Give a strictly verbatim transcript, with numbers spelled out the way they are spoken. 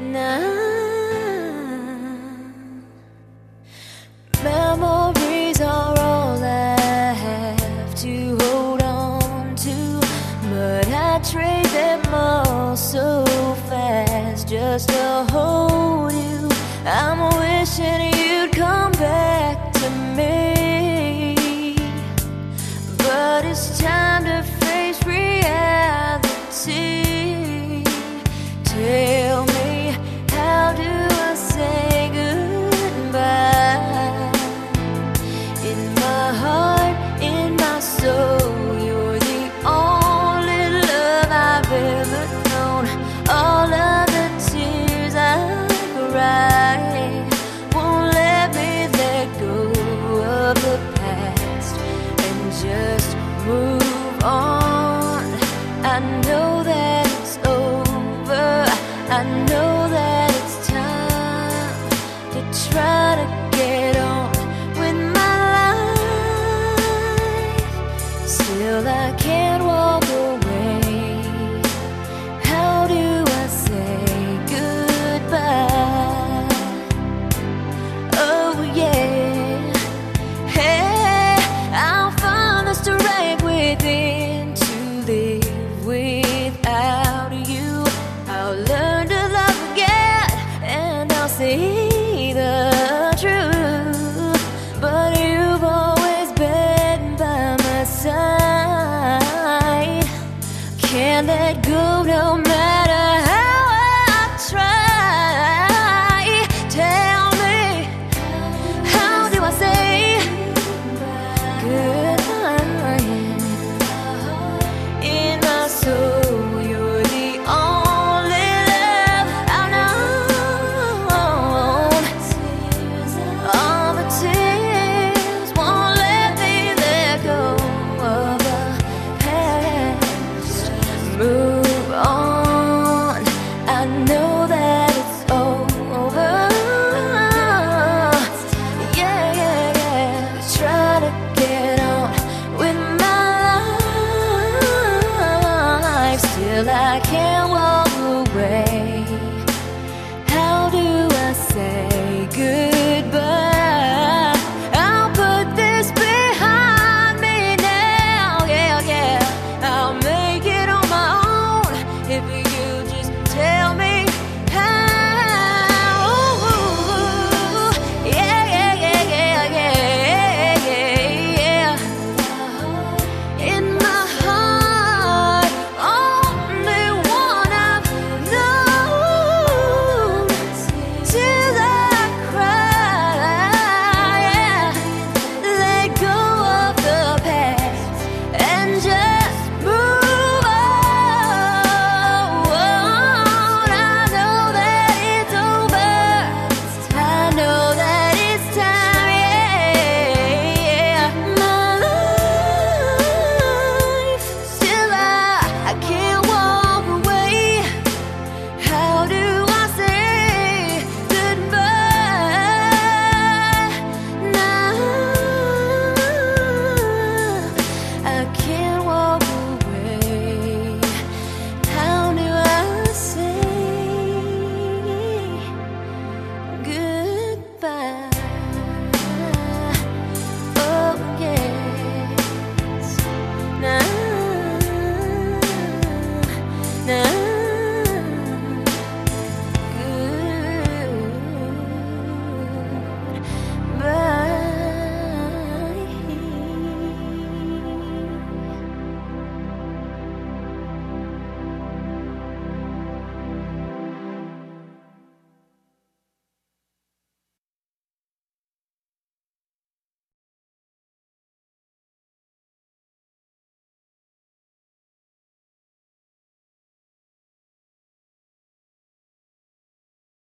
now. Memories are all I have to hold on to, but I trade them all so fast just to hold you. I'm wishing you'd come back to me, but it's time to face reality. Tell me, how do I say goodbye? In my heart, in my soul, you're the only love I've ever known. All of the tears I cry won't let me let go of the past and just move on. I know that it's over, I know that it's time to try to get on with my life. Still I can't walk away. How do I say goodbye? Oh yeah. Hey, I'll find the strength within to live without you. I'll learn to love again, and I'll see the truth. But you've always been by my side. Can't let go no matter how I try. Tell me, how do I say goodbye? In my soul, you're the only love I know. All the tears won't let me let go of the past. Move on, I know that it's over. Yeah, yeah, yeah. Try to get on with my life. Still I can't walk